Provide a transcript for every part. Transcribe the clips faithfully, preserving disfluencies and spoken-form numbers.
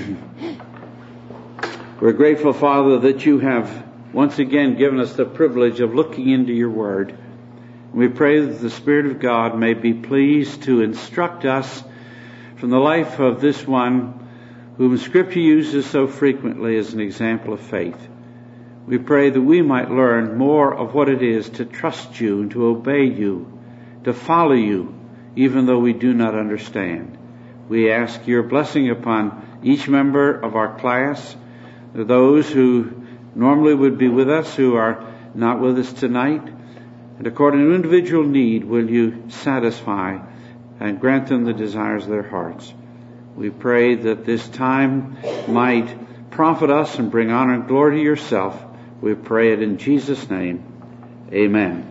We're grateful, Father, that you have once again given us the privilege of looking into your word. We pray that the Spirit of God may be pleased to instruct us from the life of this one whom Scripture uses so frequently as an example of faith. We pray that we might learn more of what it is to trust you and to obey you, to follow you, even though we do not understand. We ask your blessing upon each member of our class, those who normally would be with us who are not with us tonight. And according to individual need, will you satisfy and grant them the desires of their hearts. We pray that this time might profit us and bring honor and glory to yourself. We pray it in Jesus' name. Amen.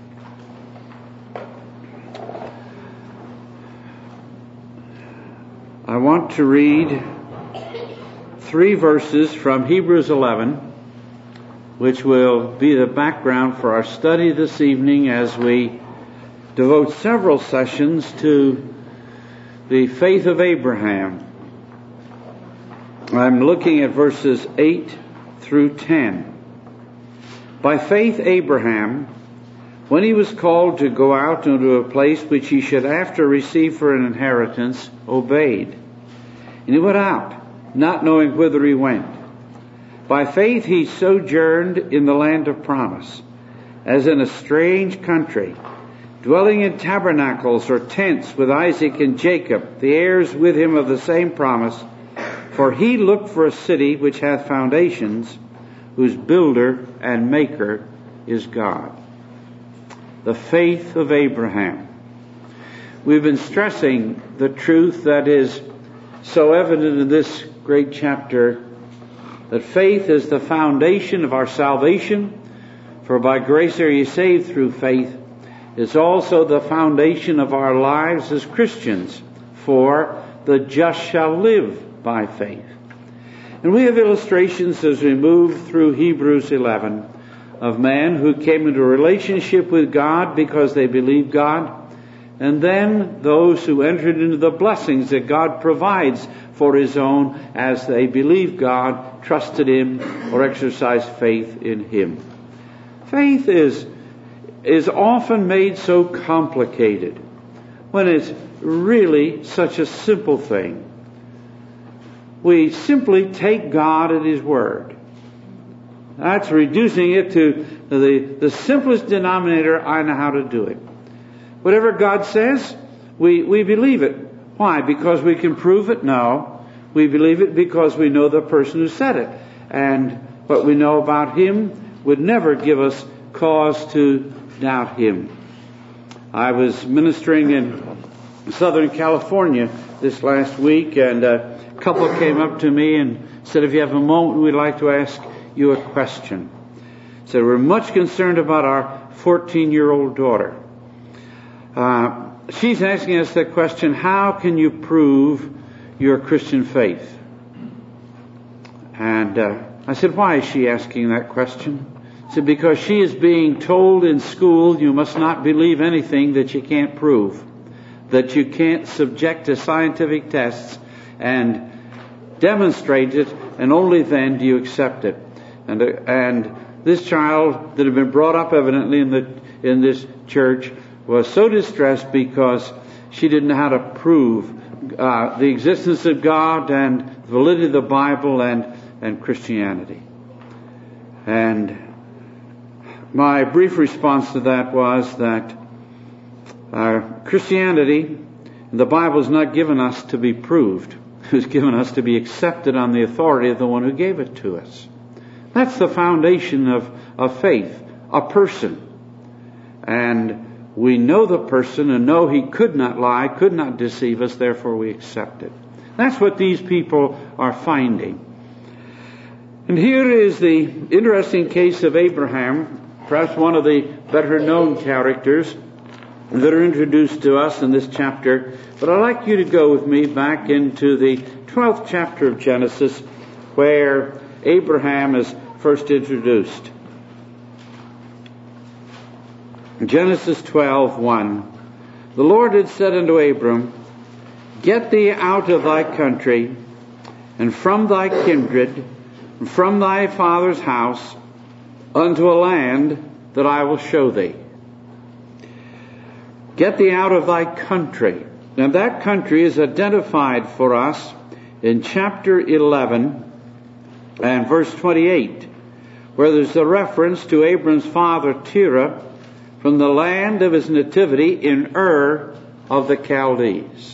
I want to read three verses from Hebrews eleven, which will be the background for our study this evening as we devote several sessions to the faith of Abraham. I'm looking at verses eight through ten. By faith Abraham, when he was called to go out into a place which he should after receive for an inheritance, obeyed. And he went out, not knowing whither he went. By faith he sojourned in the land of promise, as in a strange country, dwelling in tabernacles or tents with Isaac and Jacob, the heirs with him of the same promise. For he looked for a city which hath foundations, whose builder and maker is God. The faith of Abraham. We've been stressing the truth that is so evident in this great chapter, that faith is the foundation of our salvation, for by grace are ye saved through faith. It's also the foundation of our lives as Christians, for the just shall live by faith. And we have illustrations as we move through Hebrews eleven of men who came into a relationship with God because they believed God, and then those who entered into the blessings that God provides for His own as they believed God, trusted Him, or exercised faith in Him. Faith is, is often made so complicated when it's really such a simple thing. We simply take God at His word. That's reducing it to the, the simplest denominator. I know how to do it. Whatever God says, we, we believe it. Why? Because we can prove it? No. We believe it because we know the person who said it. And what we know about Him would never give us cause to doubt Him. I was ministering in Southern California this last week, and a couple came up to me and said, if you have a moment, we'd like to ask you a question. So we're much concerned about our fourteen-year-old daughter. Uh, she's asking us the question, how can you prove your Christian faith? And uh, I said, why is she asking that question? I said, because she is being told in school you must not believe anything that you can't prove, that you can't subject to scientific tests and demonstrate it, and only then do you accept it. And uh, and this child that had been brought up evidently in the in this church was so distressed because she didn't know how to prove uh, the existence of God and the validity of the Bible and and Christianity. And my brief response to that was that uh, Christianity, the Bible, is not given us to be proved. It was given us to be accepted on the authority of the one who gave it to us. That's the foundation of, of faith, a person. And we know the person and know he could not lie, could not deceive us, therefore we accept it. That's what these people are finding. And here is the interesting case of Abraham, perhaps one of the better known characters that are introduced to us in this chapter. But I'd like you to go with me back into the twelfth chapter of Genesis, where Abraham is first introduced. Genesis twelve one. The Lord had said unto Abram, Get thee out of thy country, and from thy kindred, and from thy father's house, unto a land that I will show thee. Get thee out of thy country. And that country is identified for us in chapter eleven and verse twenty-eight, where there's a reference to Abram's father Terah from the land of his nativity in Ur of the Chaldees.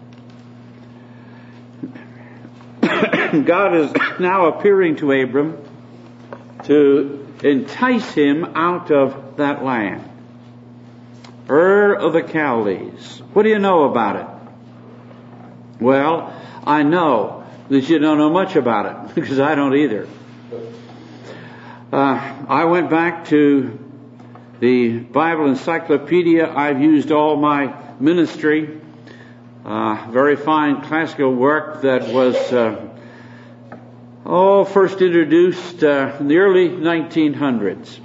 God is now appearing to Abram to entice him out of that land. Ur of the Chaldees. What do you know about it? Well, I know that you don't know much about it, because I don't either. Uh, I went back to the Bible Encyclopedia I've used all my ministry. Uh, very fine classical work that was, uh, oh, first introduced uh, in the early nineteen hundreds.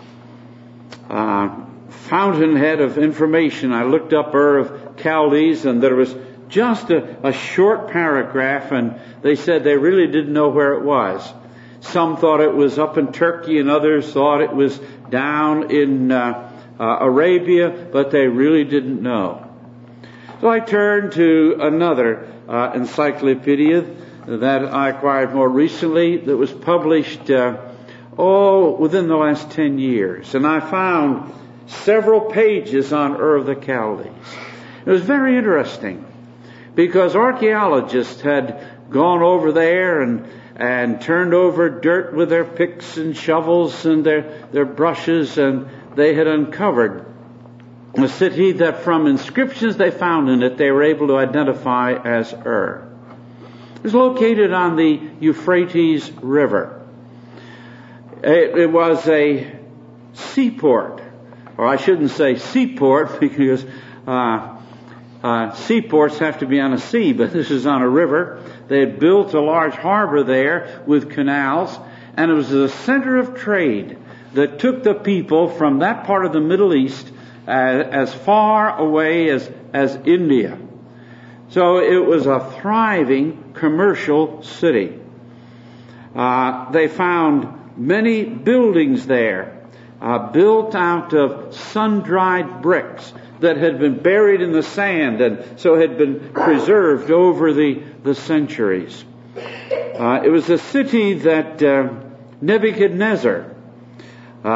Uh, fountainhead of information. I looked up Ur of Chaldees, and there was just a, a short paragraph, and they said they really didn't know where it was. Some thought it was up in Turkey, and others thought it was down in uh, uh, Arabia, but they really didn't know. So I turned to another uh, encyclopedia that I acquired more recently, that was published uh, oh within the last ten years, and I found several pages on Ur of the Chaldees. It was very interesting, because archaeologists had gone over there and and turned over dirt with their picks and shovels and their, their brushes, and they had uncovered a city that from inscriptions they found in it they were able to identify as Ur. It was located on the Euphrates River. It, it was a seaport, or I shouldn't say seaport, because uh, uh, seaports have to be on a sea, but this is on a river. They had built a large harbor there with canals, and it was the center of trade that took the people from that part of the Middle East uh, as far away as, as India. So it was a thriving commercial city. Uh, they found many buildings there, uh, built out of sun-dried bricks that had been buried in the sand and so had been preserved over the, the centuries. Uh, it was a city that uh, Nebuchadnezzar, uh,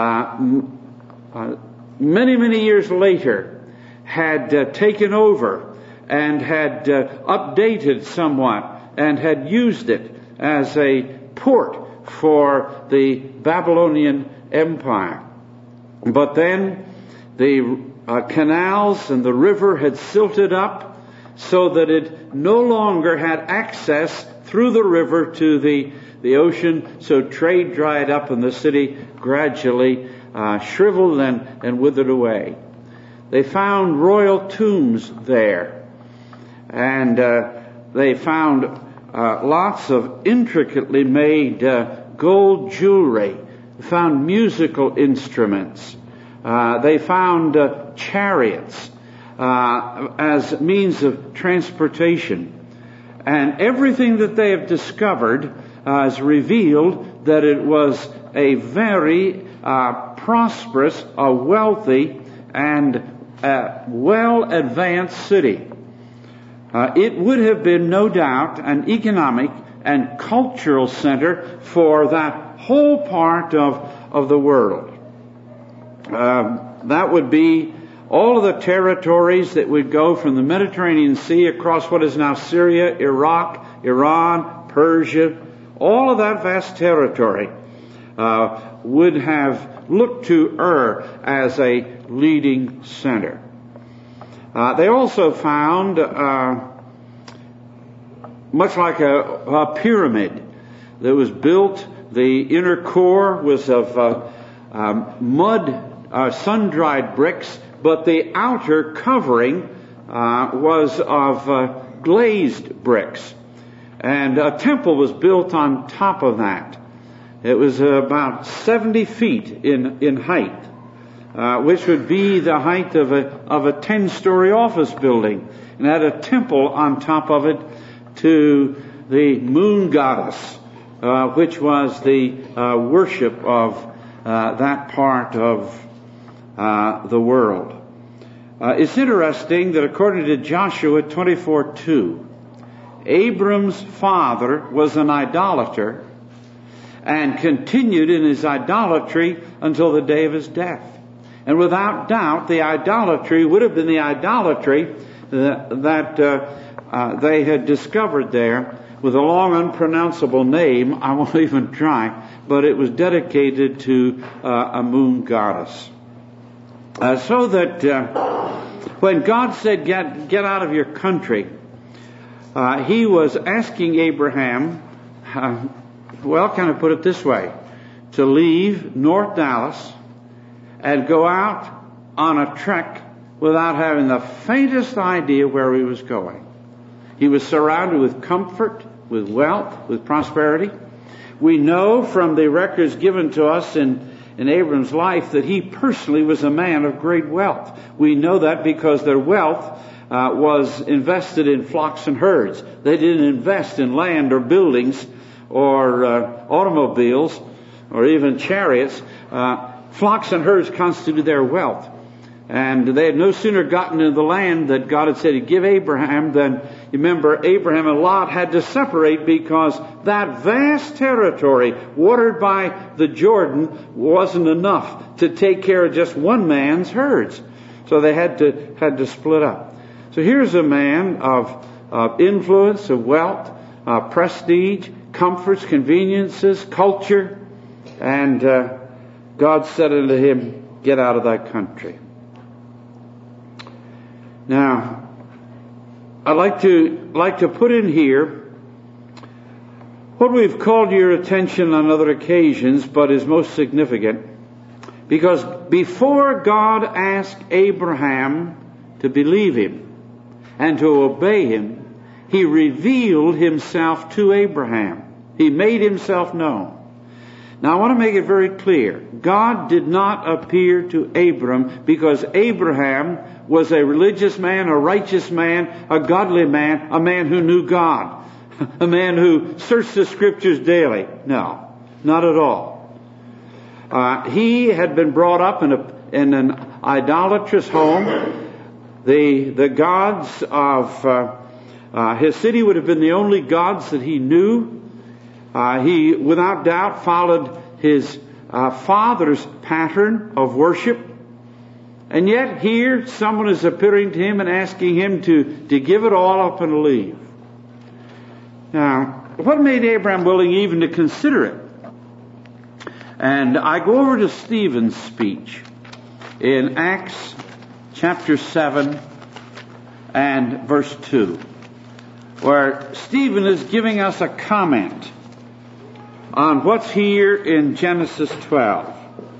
uh, many, many years later, had uh, taken over and had uh, updated somewhat and had used it as a port for the Babylonian Empire. But then the Uh, canals and the river had silted up so that it no longer had access through the river to the, the ocean, so trade dried up and the city gradually uh, shriveled and, and withered away. They found royal tombs there, and uh, they found uh, lots of intricately made uh, gold jewelry. They found musical instruments. Uh, they found uh, chariots uh, as means of transportation. And everything that they have discovered uh, has revealed that it was a very uh, prosperous, a wealthy, and uh, well-advanced city. Uh, it would have been, no doubt, an economic and cultural center for that whole part of, of the world. Um, that would be all of the territories that would go from the Mediterranean Sea across what is now Syria, Iraq, Iran, Persia. All of that vast territory uh, would have looked to Ur as a leading center. Uh, they also found, uh, much like a, a pyramid that was built, the inner core was of uh, um, mud, Uh, sun-dried bricks, but the outer covering uh, was of uh, glazed bricks. And a temple was built on top of that. It was uh, about seventy feet in, in height, uh, which would be the height of a, of a ten-story office building. And had a temple on top of it to the moon goddess, uh, which was the uh, worship of uh, that part of uh, the world. Uh, it's interesting that according to Joshua twenty-four two, Abram's father was an idolater and continued in his idolatry until the day of his death. And without doubt, the idolatry would have been the idolatry that, that uh, uh, they had discovered there with a long unpronounceable name. I won't even try, but it was dedicated to uh, a moon goddess. Uh, so that uh, when God said, get, get out of your country, uh, he was asking Abraham, uh, well, can I put it this way, to leave North Dallas and go out on a trek without having the faintest idea where he was going. He was surrounded with comfort, with wealth, with prosperity. We know from the records given to us in, in Abram's life that he personally was a man of great wealth. We know that because their wealth uh, was invested in flocks and herds. They didn't invest in land or buildings or uh, automobiles or even chariots. Uh, flocks and herds constituted their wealth. And they had no sooner gotten into the land that God had said he'd give Abraham than, you remember, Abraham and Lot had to separate because that vast territory watered by the Jordan wasn't enough to take care of just one man's herds. So they had to had to split up. So here's a man of, of influence, of wealth, uh, prestige, comforts, conveniences, culture, and uh, God said unto him, get out of thy country. Now, I'd like to like to put in here what we've called your attention on other occasions, but is most significant, because before God asked Abraham to believe him and to obey him, he revealed himself to Abraham. He made himself known. Now I want to make it very clear. God did not appear to Abram because Abraham was a religious man, a righteous man, a godly man, a man who knew God, a man who searched the Scriptures daily. No, not at all. Uh, he had been brought up in, a, in an idolatrous home. The, the gods of uh, uh, his city would have been the only gods that he knew. Uh, he, without doubt, followed his uh, father's pattern of worship. And yet here, someone is appearing to him and asking him to, to give it all up and leave. Now, what made Abraham willing even to consider it? And I go over to Stephen's speech in Acts chapter seven and verse two, where Stephen is giving us a comment on what's here in Genesis twelve.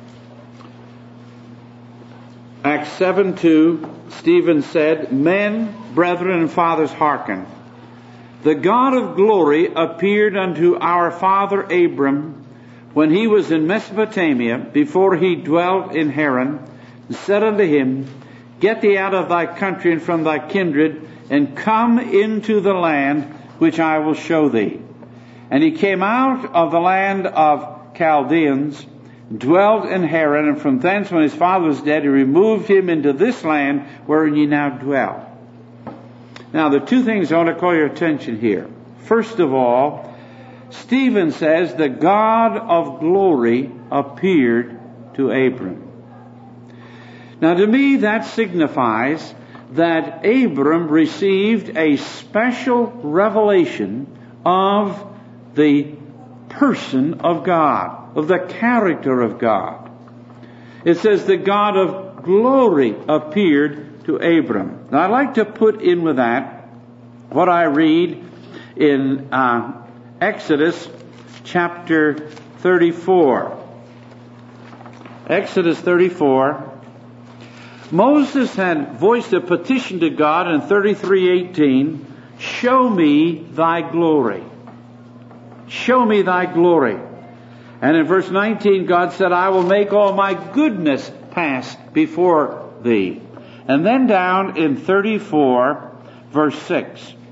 Acts seven two, Stephen said, men, brethren, and fathers, hearken. The God of glory appeared unto our father Abram when he was in Mesopotamia, before he dwelt in Haran, and said unto him, get thee out of thy country and from thy kindred, and come into the land which I will show thee. And he came out of the land of Chaldeans, dwelt in Haran, and from thence when his father was dead, he removed him into this land wherein ye now dwell. Now, there are two things I want to call your attention here. First of all, Stephen says the God of glory appeared to Abram. Now, to me, that signifies that Abram received a special revelation of the person of God, of the character of God. It says the God of glory appeared to Abram. Now I'd like to put in with that what I read in uh, Exodus chapter thirty-four. Exodus thirty-four. Moses had voiced a petition to God in thirty-three eighteen, show me thy glory. Show me thy glory. And in verse nineteen, God said, I will make all my goodness pass before thee. And then down in thirty-four, verse six,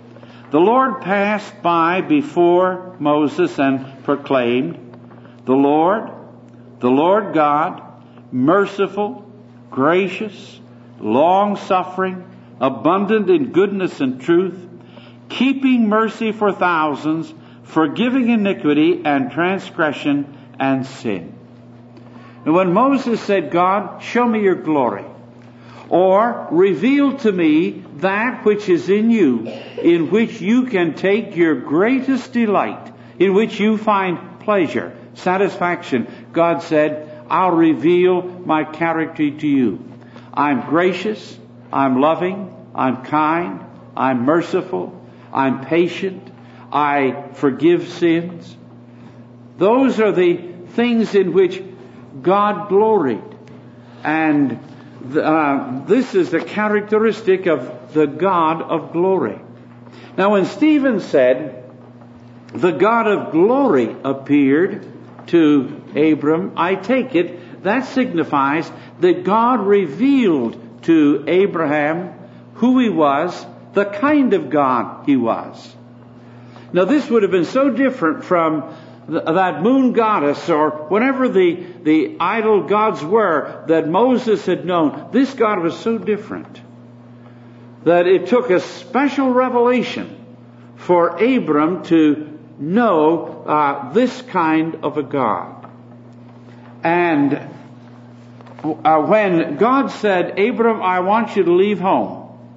The Lord passed by before Moses and proclaimed, The Lord, the Lord God, merciful, gracious, long-suffering, abundant in goodness and truth, keeping mercy for thousands, forgiving iniquity and transgression and sin. And when Moses said, God, show me your glory, or reveal to me that which is in you, in which you can take your greatest delight, in which you find pleasure, satisfaction, God said, I'll reveal my character to you. I'm gracious, I'm loving, I'm kind, I'm merciful, I'm patient, I forgive sins. Those are the things in which God gloried. And uh, this is the characteristic of the God of glory. Now when Stephen said, the God of glory appeared to Abram, I take it that signifies that God revealed to Abraham who he was, the kind of God he was. Now this would have been so different from th- that moon goddess or whatever the, the idol gods were that Moses had known. This God was so different that it took a special revelation for Abram to know uh, this kind of a God. And uh, when God said, Abram, I want you to leave home,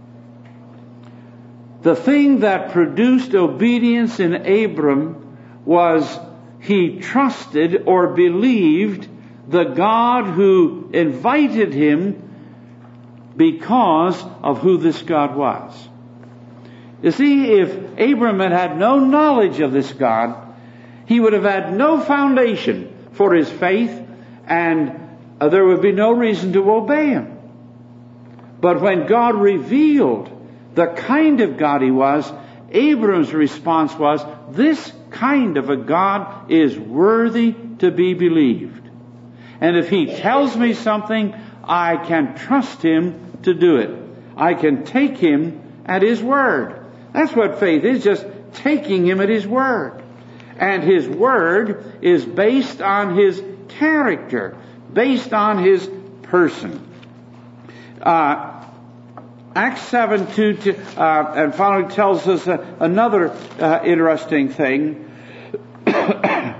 the thing that produced obedience in Abram was he trusted or believed the God who invited him because of who this God was. You see, if Abram had had no knowledge of this God, he would have had no foundation for his faith, and uh, there would be no reason to obey him. But when God revealed the kind of God he was, Abram's response was, this kind of a God is worthy to be believed. And if he tells me something, I can trust him to do it. I can take him at his word. That's what faith is, just taking him at his word. And his word is based on his character, based on his person. Uh, Acts seven two uh, and following tells us uh, another uh, interesting thing. And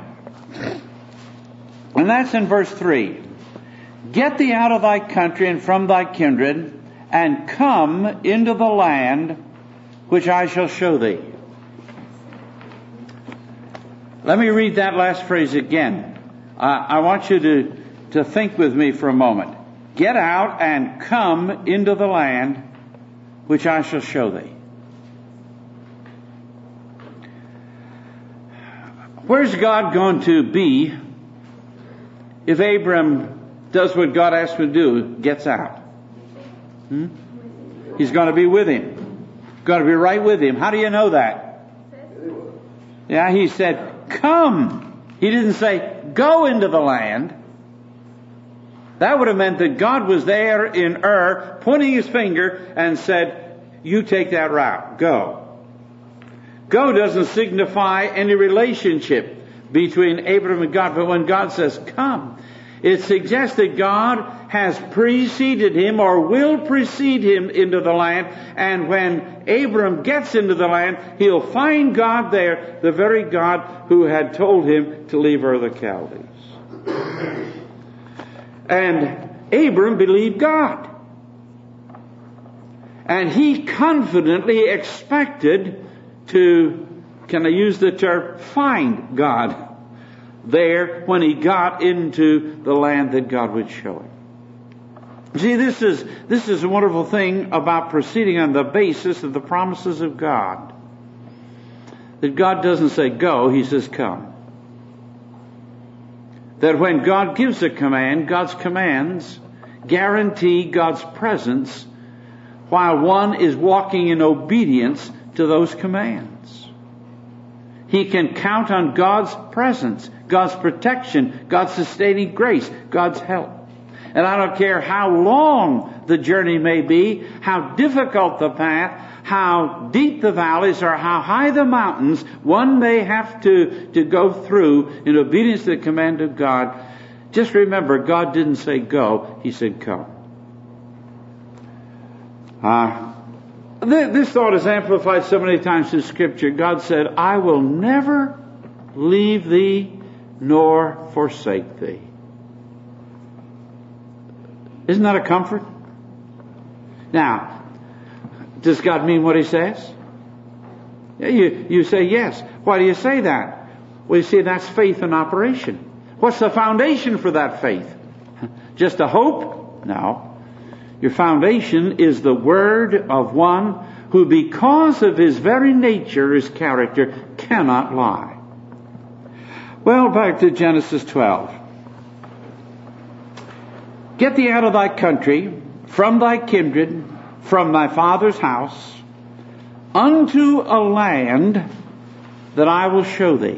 that's in verse three. Get thee out of thy country and from thy kindred, and come into the land which I shall show thee. Let me read that last phrase again. Uh, I want you to, to think with me for a moment. Get out and come into the land which I shall show thee. Where's God going to be if Abram does what God asked him to do, gets out? Hmm? He's going to be with him. Going to be right with him. How do you know that? Yeah, he said, come. He didn't say, go into the land. That would have meant that God was there in Ur, pointing his finger and said, you take that route. Go. Go doesn't signify any relationship between Abram and God, but when God says, come, it suggests that God has preceded him or will precede him into the land, and when Abram gets into the land, he'll find God there, the very God who had told him to leave Ur the Chaldees. And Abram believed God. And he confidently expected to, can I use the term, find God there when he got into the land that God would show him. See, this is, this is a wonderful thing about proceeding on the basis of the promises of God. That God doesn't say go, he says come. That when God gives a command, God's commands guarantee God's presence while one is walking in obedience to those commands. He can count on God's presence, God's protection, God's sustaining grace, God's help. And I don't care how long the journey may be, how difficult the path, how deep the valleys or how high the mountains one may have to, to go through in obedience to the command of God, just remember, God didn't say go, He said come. Uh, th- this thought is amplified so many times through Scripture. God said, I will never leave thee nor forsake thee. Isn't that a comfort? Now, does God mean what He says? Yeah, you, you say yes. Why do you say that? Well, you see, that's faith in operation. What's the foundation for that faith? Just a hope? No. Your foundation is the word of one who, because of his very nature, his character, cannot lie. Well, back to Genesis twelve. Get thee out of thy country, from thy kindred, from thy father's house, unto a land that I will show thee.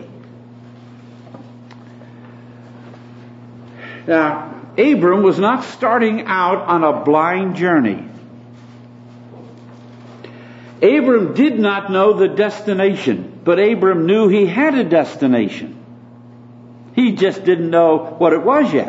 Now, Abram was not starting out on a blind journey. Abram did not know the destination, but Abram knew he had a destination. He just didn't know what it was yet.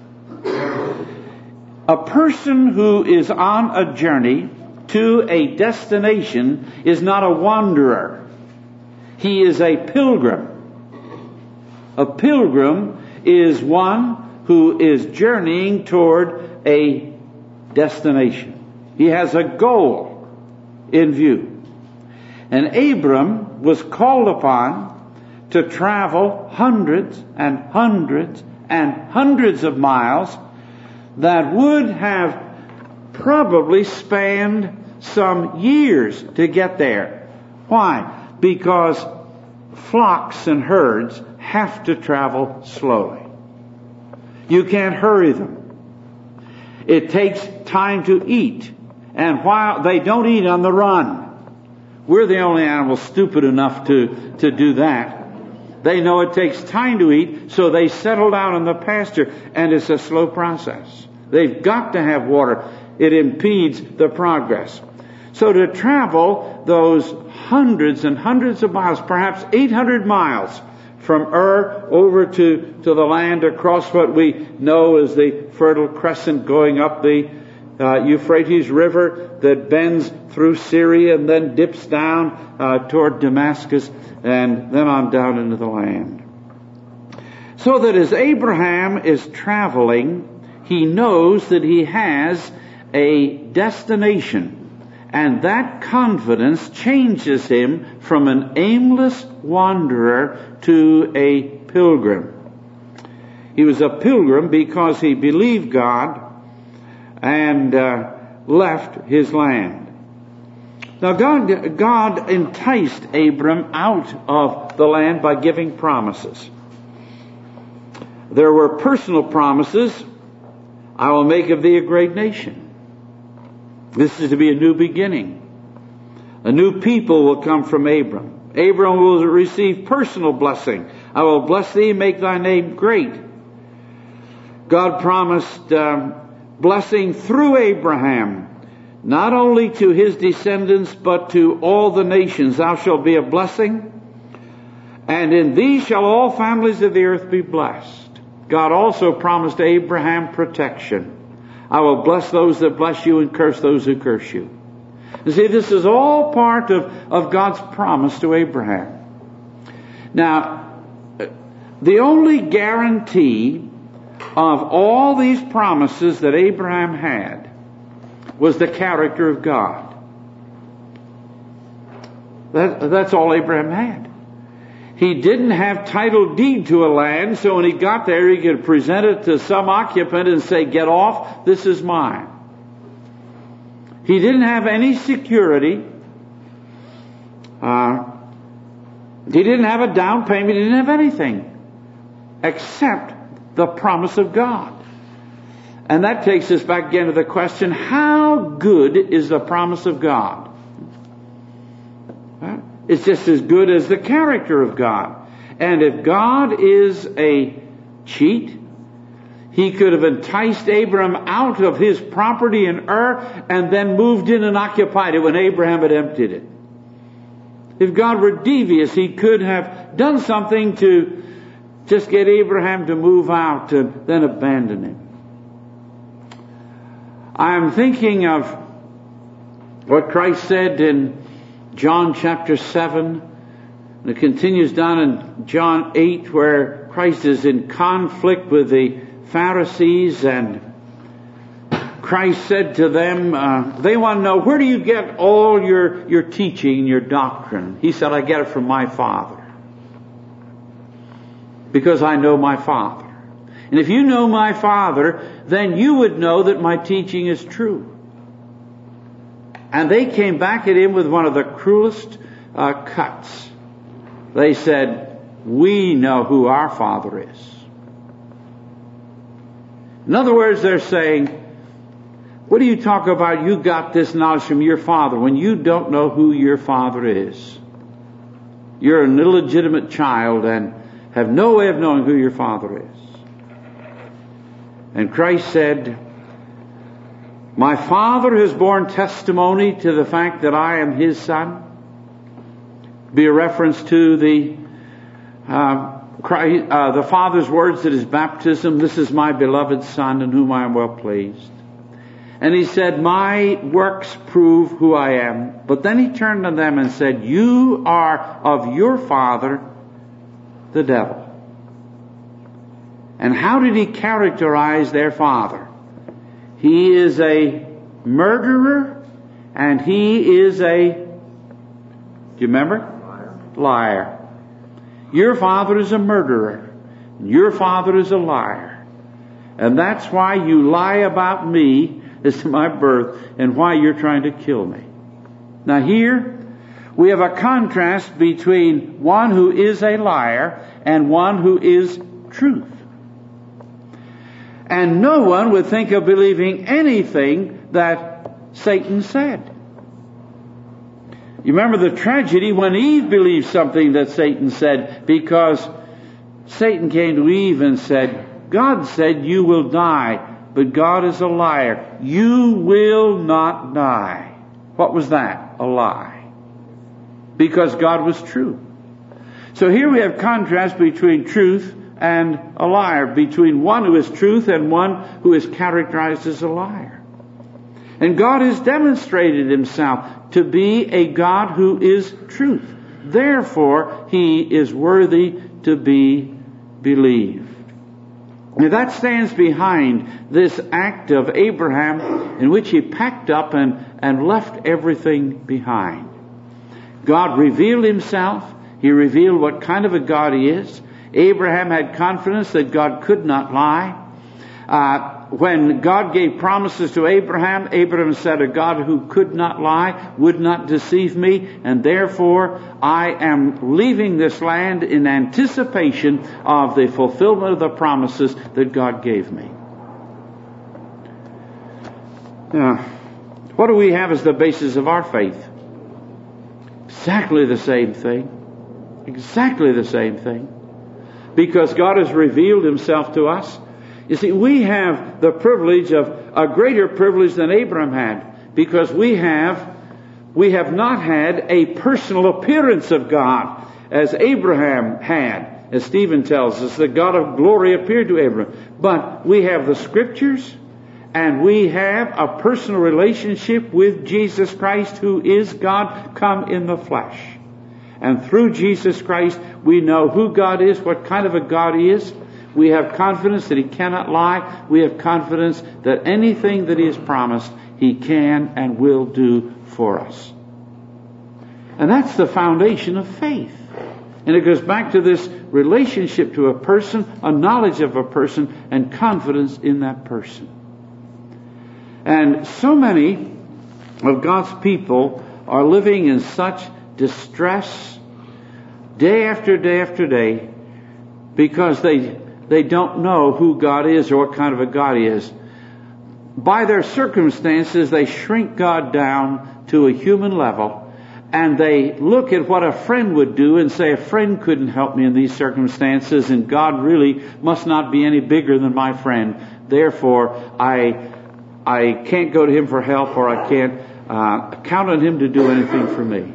A person who is on a journey to a destination is not a wanderer. He is a pilgrim. A pilgrim is one who is journeying toward a destination. He has a goal in view. And Abram was called upon to travel hundreds and hundreds and hundreds of miles that would have probably spanned some years to get there. Why? Because flocks and herds have to travel slowly. You can't hurry them. It takes time to eat. And while they don't eat on the run, we're the only animals stupid enough to, to do that. They know it takes time to eat, so they settle down in the pasture, and it's a slow process. They've got to have water. It impedes the progress. So to travel those hundreds and hundreds of miles, perhaps eight hundred miles, from Ur over to, to the land across what we know as the Fertile Crescent, going up the uh, Euphrates River that bends through Syria and then dips down uh, toward Damascus and then on down into the land. So that as Abraham is traveling, he knows that he has a destination. And that confidence changes him from an aimless wanderer to a pilgrim. He was a pilgrim because he believed God and uh, left his land. Now God, God enticed Abram out of the land by giving promises. There were personal promises. I will make of thee a great nation. This is to be a new beginning. A new people will come from Abram. Abram will receive personal blessing. I will bless thee and make thy name great. God promised um, blessing through Abraham, not only to his descendants, but to all the nations. Thou shalt be a blessing, and in thee shall all families of the earth be blessed. God also promised Abraham protection. I will bless those that bless you and curse those who curse you. You see, this is all part of, of God's promise to Abraham. Now, the only guarantee of all these promises that Abraham had was the character of God. That, that's all Abraham had. He didn't have title deed to a land, so when he got there, he could present it to some occupant and say, get off, this is mine. He didn't have any security. Uh, he didn't have a down payment. He didn't have anything except the promise of God. And that takes us back again to the question, how good is the promise of God? Well, it's just as good as the character of God. And if God is a cheat, He He could have enticed Abraham out of his property in Ur and then moved in and occupied it when Abraham had emptied it. If God were devious, He could have done something to just get Abraham to move out and then abandon him. I'm thinking of what Christ said in John chapter seven. And it continues down in John eight, where Christ is in conflict with the Pharisees, and Christ said to them, uh, they want to know, where do you get all your, your teaching, your doctrine? He said, I get it from my Father, because I know my Father. And if you know my Father, then you would know that my teaching is true. And they came back at him with one of the cruelest uh, cuts. They said, we know who our Father is. In other words, they're saying, what do you talk about? You got this knowledge from your father when you don't know who your father is. You're an illegitimate child and have no way of knowing who your father is. And Christ said, my Father has borne testimony to the fact that I am His Son. Be a reference to the uh, Christ, uh, the Father's words at His baptism, this is my beloved Son in whom I am well pleased. And He said, my works prove who I am. But then He turned to them and said, you are of your father, the devil. And how did He characterize their father? He is a murderer, and he is a, do you remember? Liar. Liar. Your father is a murderer. Your father is a liar. And that's why you lie about me as to my birth and why you're trying to kill me. Now here, we have a contrast between one who is a liar and one who is truth. And no one would think of believing anything that Satan said. You remember the tragedy when Eve believed something that Satan said, because Satan came to Eve and said, God said you will die, but God is a liar. You will not die. What was that? A lie. Because God was true. So here we have contrast between truth and a liar, between one who is truth and one who is characterized as a liar. And God has demonstrated Himself to be a God who is truth. Therefore, He is worthy to be believed. Now that stands behind this act of Abraham in which he packed up and, and left everything behind. God revealed Himself. He revealed what kind of a God He is. Abraham had confidence that God could not lie. Uh, when God gave promises to Abraham, Abraham said, a God who could not lie would not deceive me, and therefore I am leaving this land in anticipation of the fulfillment of the promises that God gave me. Now, what do we have as the basis of our faith? Exactly the same thing. Exactly the same thing. Because God has revealed Himself to us. You see, we have the privilege of a greater privilege than Abraham had, because we have we have not had a personal appearance of God as Abraham had, as Stephen tells us, the God of glory appeared to Abraham. But we have the Scriptures, and we have a personal relationship with Jesus Christ, who is God come in the flesh. And through Jesus Christ, we know who God is, what kind of a God He is. We have confidence that He cannot lie. We have confidence that anything that He has promised, He can and will do for us. And that's the foundation of faith. And it goes back to this relationship to a person, a knowledge of a person, and confidence in that person. And so many of God's people are living in such distress day after day after day because they they don't know who God is or what kind of a God He is. By their circumstances, they shrink God down to a human level, and they look at what a friend would do and say, a friend couldn't help me in these circumstances, and God really must not be any bigger than my friend. Therefore, I I can't go to him for help, or I can't uh, count on him to do anything for me.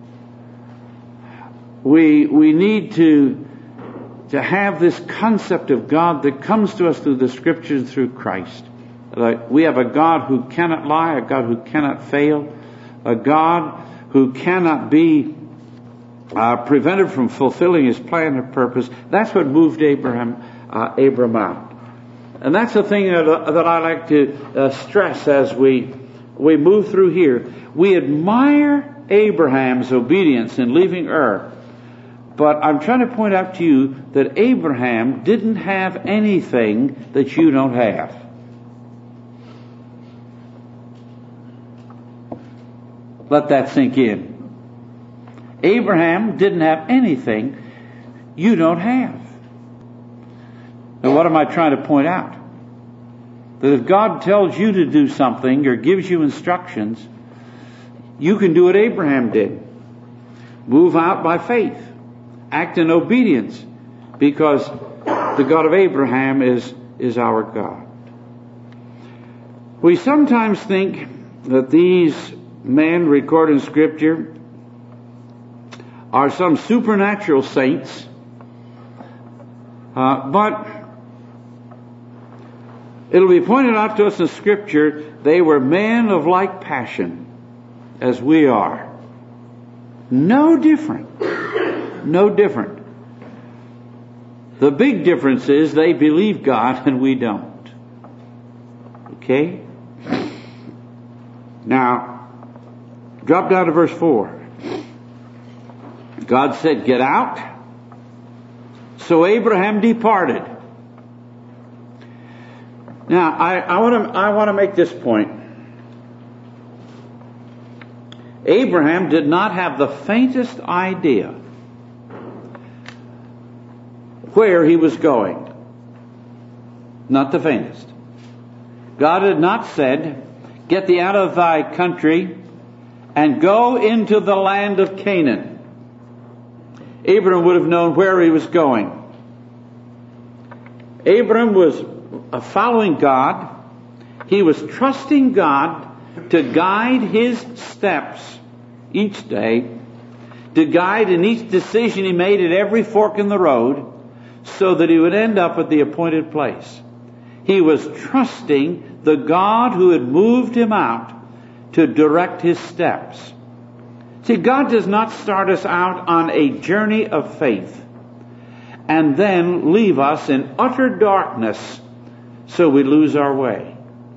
We we need to to have this concept of God that comes to us through the Scriptures, through Christ. Like we have a God who cannot lie, a God who cannot fail, a God who cannot be uh, prevented from fulfilling his plan and purpose. That's what moved Abraham, uh, Abram out. And that's the thing that, uh, that I like to uh, stress as we we move through here. We admire Abraham's obedience in leaving Ur, but I'm trying to point out to you that Abraham didn't have anything that you don't have. Let that sink in. Abraham didn't have anything you don't have. Now, what am I trying to point out? That if God tells you to do something or gives you instructions, you can do what Abraham did. Move out by faith. Act in obedience, because the God of Abraham is, is our God. We sometimes think that these men recorded in Scripture are some supernatural saints, uh, but it'll be pointed out to us in Scripture they were men of like passion as we are. No different. No different. The big difference is they believe God and we don't. Okay? Now, drop down to verse four. God said, "Get out." So Abraham departed. Now, I, I want to I want to make this point. Abraham did not have the faintest idea where he was going. Not the faintest. God had not said, "Get thee out of thy country and go into the land of Canaan." Abraham would have known where he was going. Abraham was following God. He was trusting God to guide his steps each day, to guide in each decision he made at every fork in the road, so that he would end up at the appointed place. He was trusting the God who had moved him out to direct his steps. See, God does not start us out on a journey of faith and then leave us in utter darkness so we lose our way.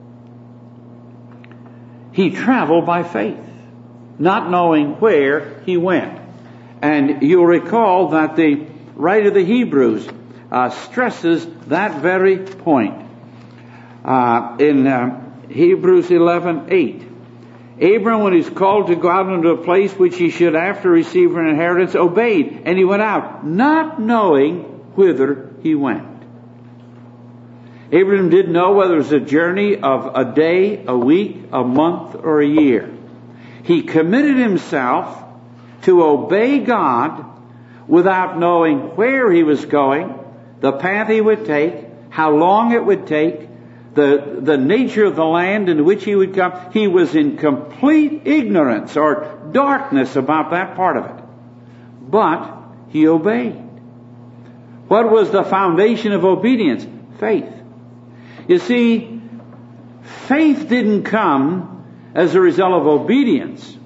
He traveled by faith, not knowing where he went. And you'll recall that the writer of the Hebrews uh, stresses that very point. Uh, in uh, Hebrews eleven eight, Abram, when he's called to go out into a place which he should after receive for an inheritance, obeyed, and he went out, not knowing whither he went. Abraham didn't know whether it was a journey of a day, a week, a month, or a year. He committed himself to obey God without knowing where he was going, the path he would take, how long it would take, the, the nature of the land in which he would come. He was in complete ignorance or darkness about that part of it. But he obeyed. What was the foundation of obedience? Faith. You see, faith didn't come as a result of obedience,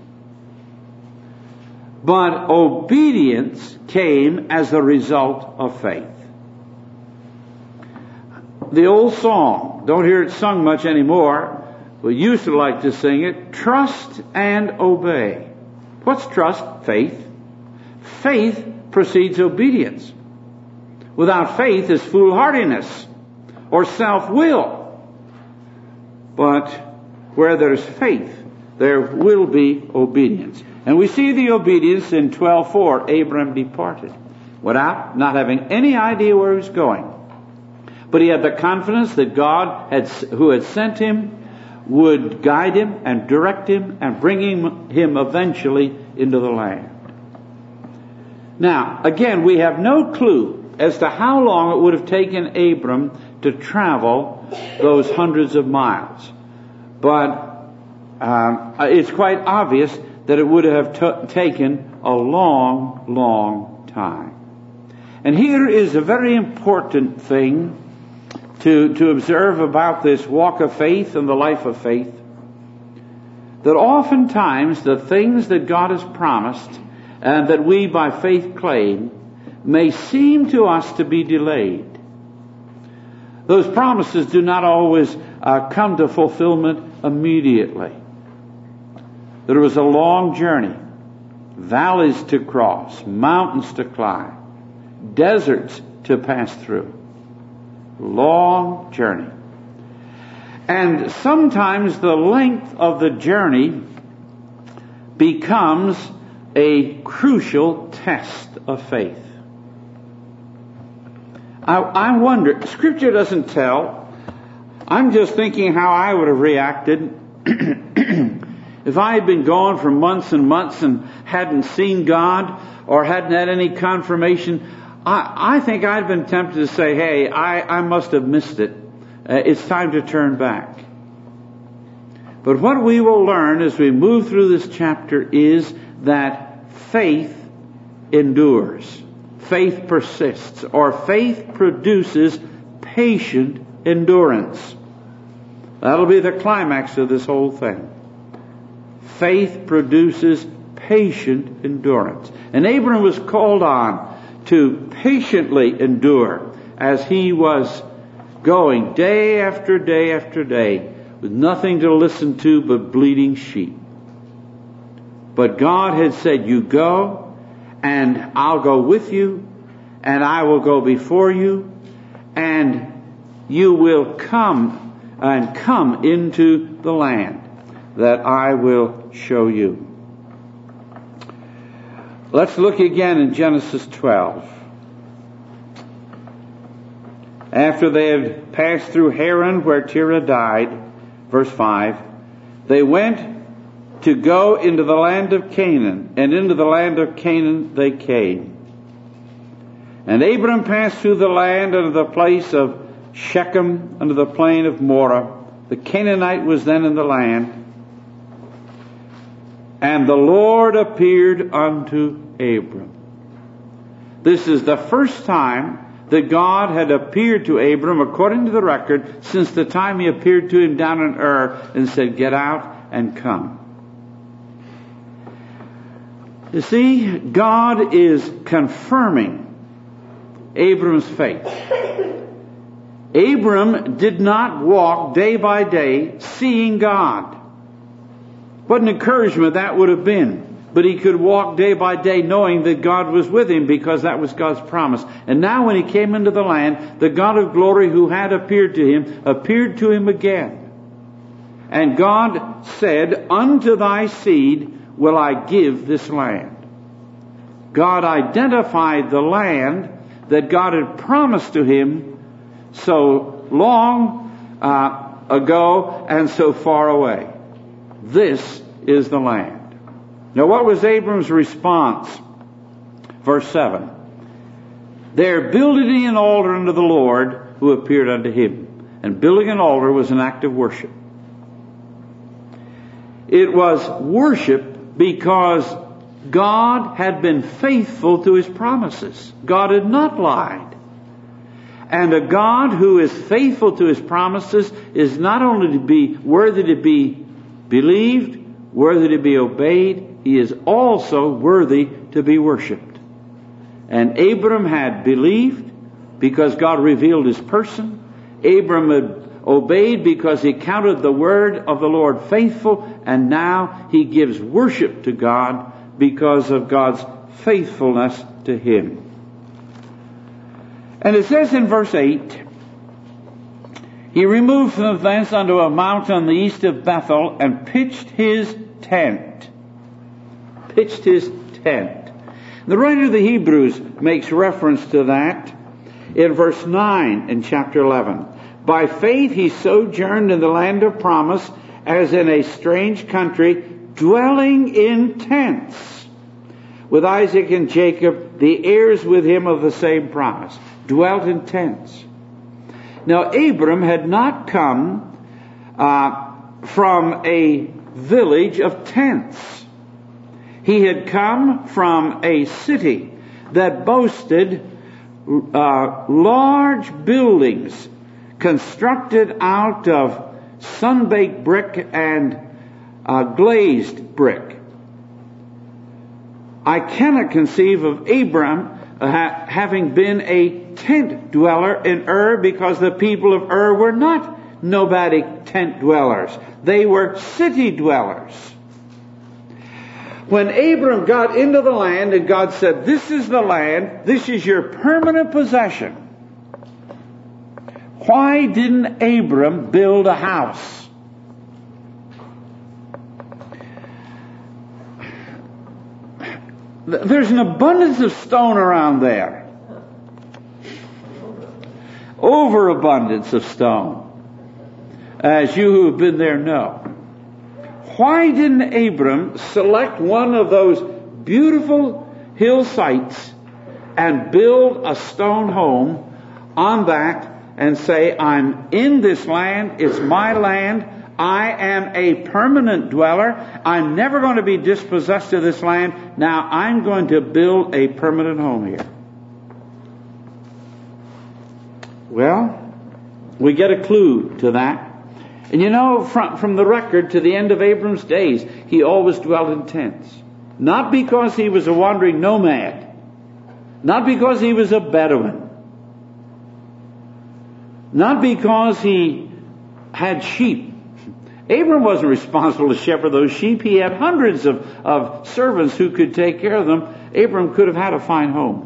but obedience came as a result of faith. The old song, don't hear it sung much anymore, we used to like to sing it, trust and obey. What's trust? Faith. Faith precedes obedience. Without faith is foolhardiness or self-will. But where there's faith, there will be obedience. And we see the obedience in twelve four. Abram departed, went out, not having any idea where he was going. But he had the confidence that God, had, who had sent him, would guide him and direct him and bring him, him eventually into the land. Now, again, we have no clue as to how long it would have taken Abram to travel those hundreds of miles. But um, it's quite obvious that it would have t- taken a long, long time. And here is a very important thing to, to observe about this walk of faith and the life of faith. That oftentimes the things that God has promised and that we by faith claim may seem to us to be delayed. Those promises do not always uh, come to fulfillment immediately. There was a long journey, valleys to cross, mountains to climb, deserts to pass through. Long journey. And sometimes the length of the journey becomes a crucial test of faith. I, I wonder, Scripture doesn't tell. I'm just thinking how I would have reacted if I had been gone for months and months and hadn't seen God or hadn't had any confirmation. I, I think I'd been tempted to say, hey, I, I must have missed it. Uh, it's time to turn back. But what we will learn as we move through this chapter is that faith endures. Faith persists, or faith produces patient endurance. That'll be the climax of this whole thing. Faith produces patient endurance. And Abram was called on to patiently endure as he was going day after day after day with nothing to listen to but bleating sheep. But God had said, you go, and I'll go with you, and I will go before you, and you will come and come into the land that I will show you. Let's look again in Genesis twelve. After they had passed through Haran, where Terah died, verse five, they went to go into the land of Canaan, and into the land of Canaan they came. And Abram passed through the land unto the place of Shechem, unto the plain of Moreh. The Canaanite was then in the land. And the Lord appeared unto Abram. This is the first time that God had appeared to Abram, according to the record, since the time he appeared to him down in Ur and said, get out and come. You see, God is confirming Abram's faith. Abram did not walk day by day seeing God. What an encouragement that would have been. But he could walk day by day knowing that God was with him because that was God's promise. And now when he came into the land, the God of glory who had appeared to him, appeared to him again. And God said, unto thy seed will I give this land. God identified the land that God had promised to him so long uh, ago and so far away. This is the land. Now what was Abram's response? Verse seven. There builded he an altar unto the Lord who appeared unto him. And building an altar was an act of worship. It was worship because God had been faithful to his promises. God had not lied. And a God who is faithful to his promises is not only to be worthy to be believed, worthy to be obeyed, he is also worthy to be worshipped. And Abram had believed because God revealed his person. Abram had obeyed because he counted the word of the Lord faithful. And now he gives worship to God because of God's faithfulness to him. And it says in verse eight, he removed from thence unto a mountain on the east of Bethel and pitched his tent. Pitched his tent. The writer of the Hebrews makes reference to that in verse nine in chapter eleven. By faith he sojourned in the land of promise as in a strange country, dwelling in tents. with Isaac and Jacob, the heirs with him of the same promise, dwelt in tents. Now Abram had not come uh, from a village of tents. He had come from a city that boasted uh, large buildings constructed out of sun-baked brick and uh, glazed brick. I cannot conceive of Abram uh, ha- having been a tent dweller in Ur, because the people of Ur were not nomadic tent dwellers. They were city dwellers. When Abram got into the land and God said, "This is the land, this is your permanent possession," why didn't Abram build a house? There's an abundance of stone around there. Overabundance of stone, as you who have been there know. Why didn't Abram select one of those beautiful hill sites and build a stone home on that and say, "I'm in this land, it's my land, I am a permanent dweller, I'm never going to be dispossessed of this land, now I'm going to build a permanent home here"? Well, we get a clue to that. And you know, from, from the record to the end of Abram's days, he always dwelt in tents. Not because he was a wandering nomad. Not because he was a Bedouin. Not because he had sheep. Abram wasn't responsible to shepherd those sheep. He had hundreds of, of servants who could take care of them. Abram could have had a fine home.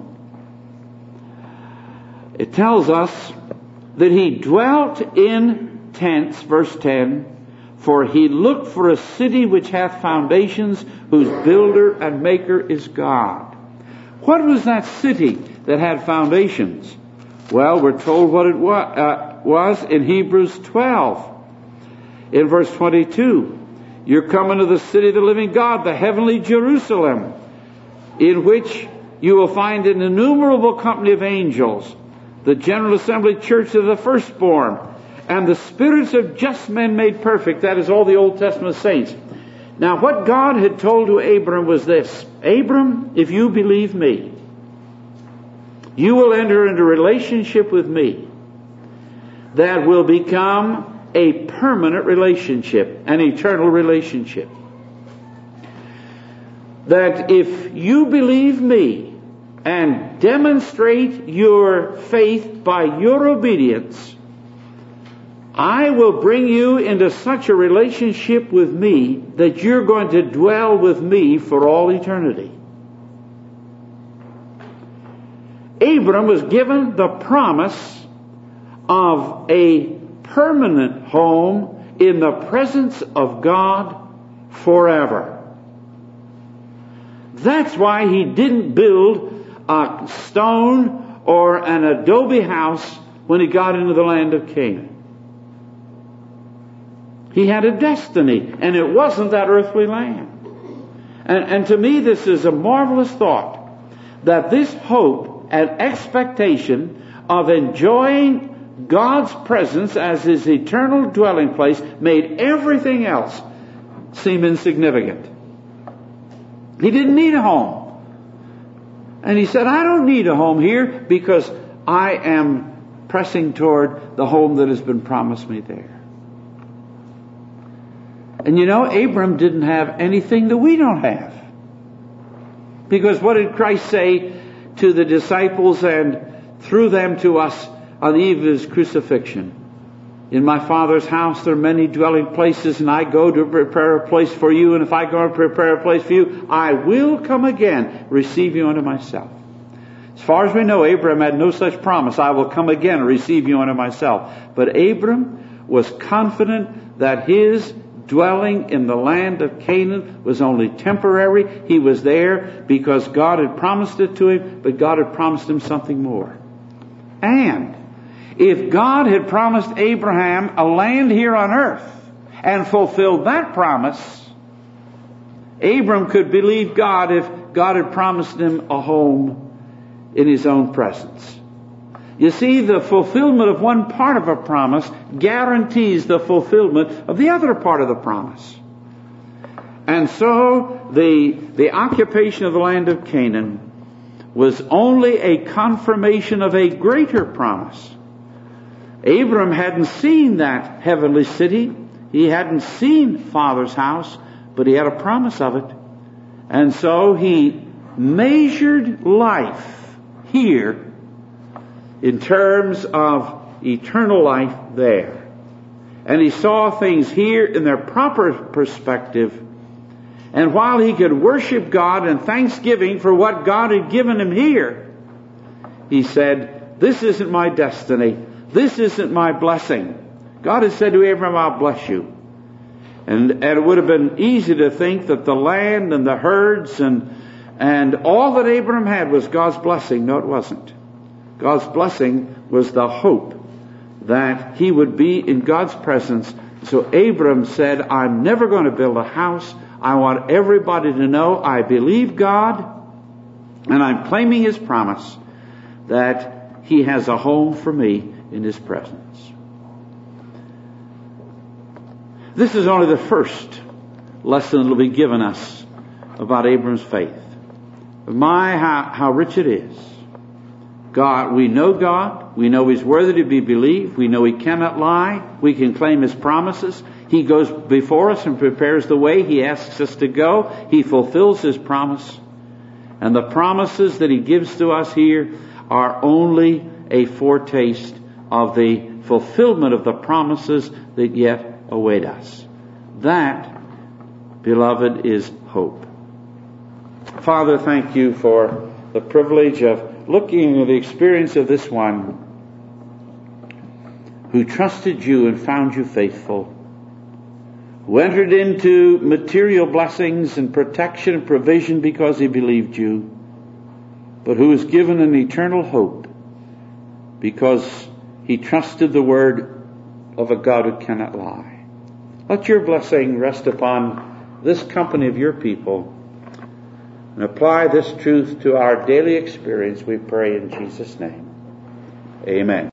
It tells us that he dwelt in tents, verse ten, "For he looked for a city which hath foundations, whose builder and maker is God." What was that city that had foundations? Well, we're told what it wa- uh, was in Hebrews twelve. In verse twenty-two, "You're coming to the city of the living God, the heavenly Jerusalem, in which you will find an innumerable company of angels, the general assembly church of the firstborn, and the spirits of just men made perfect." That is all the Old Testament saints. Now, what God had told to Abram was this: "Abram, if you believe me, you will enter into a relationship with me that will become a permanent relationship, an eternal relationship. That if you believe me and demonstrate your faith by your obedience, I will bring you into such a relationship with me that you're going to dwell with me for all eternity." Abram was given the promise of a permanent home in the presence of God forever. That's why he didn't build a stone or an adobe house when he got into the land of Canaan. He had a destiny, and it wasn't that earthly land. And, and to me, this is a marvelous thought, that this hope and expectation of enjoying God's presence as his eternal dwelling place made everything else seem insignificant. He didn't need a home. And he said, "I don't need a home here because I am pressing toward the home that has been promised me there." And you know, Abram didn't have anything that we don't have. Because what did Christ say to the disciples and through them to us on the eve of his crucifixion? "In my Father's house there are many dwelling places, and I go to prepare a place for you. And if I go and prepare a place for you, I will come again, receive you unto myself." As far as we know, Abram had no such promise: "I will come again and receive you unto myself." But Abram was confident that his dwelling in the land of Canaan was only temporary. He was there because God had promised it to him, but God had promised him something more. And if God had promised Abraham a land here on earth and fulfilled that promise, Abram could believe God if God had promised him a home in his own presence. You see, the fulfillment of one part of a promise guarantees the fulfillment of the other part of the promise. And so the, the occupation of the land of Canaan was only a confirmation of a greater promise. Abram hadn't seen that heavenly city. He hadn't seen Father's house, but he had a promise of it. And so he measured life here in terms of eternal life there. And he saw things here in their proper perspective. And while he could worship God in thanksgiving for what God had given him here, he said, this isn't my destiny. This isn't my blessing. God has said to Abraham, I'll bless you. And, and it would have been easy to think that the land and the herds and, and all that Abraham had was God's blessing. No, it wasn't. God's blessing was the hope that he would be in God's presence. So Abram said, I'm never going to build a house. I want everybody to know I believe God, and I'm claiming his promise that he has a home for me in his presence. This is only the first lesson that will be given us about Abram's faith. My, how, how rich it is. God, we know God. We know he's worthy to be believed. We know he cannot lie. We can claim his promises. He goes before us and prepares the way. He asks us to go. He fulfills his promise. And the promises that he gives to us here are only a foretaste of the fulfillment of the promises that yet await us. That, beloved, is hope. Father, thank you for the privilege of looking at the experience of this one who trusted you and found you faithful, who entered into material blessings and protection and provision because he believed you, but who was given an eternal hope because he trusted the word of a God who cannot lie. Let your blessing rest upon this company of your people and apply this truth to our daily experience, we pray in Jesus' name. Amen.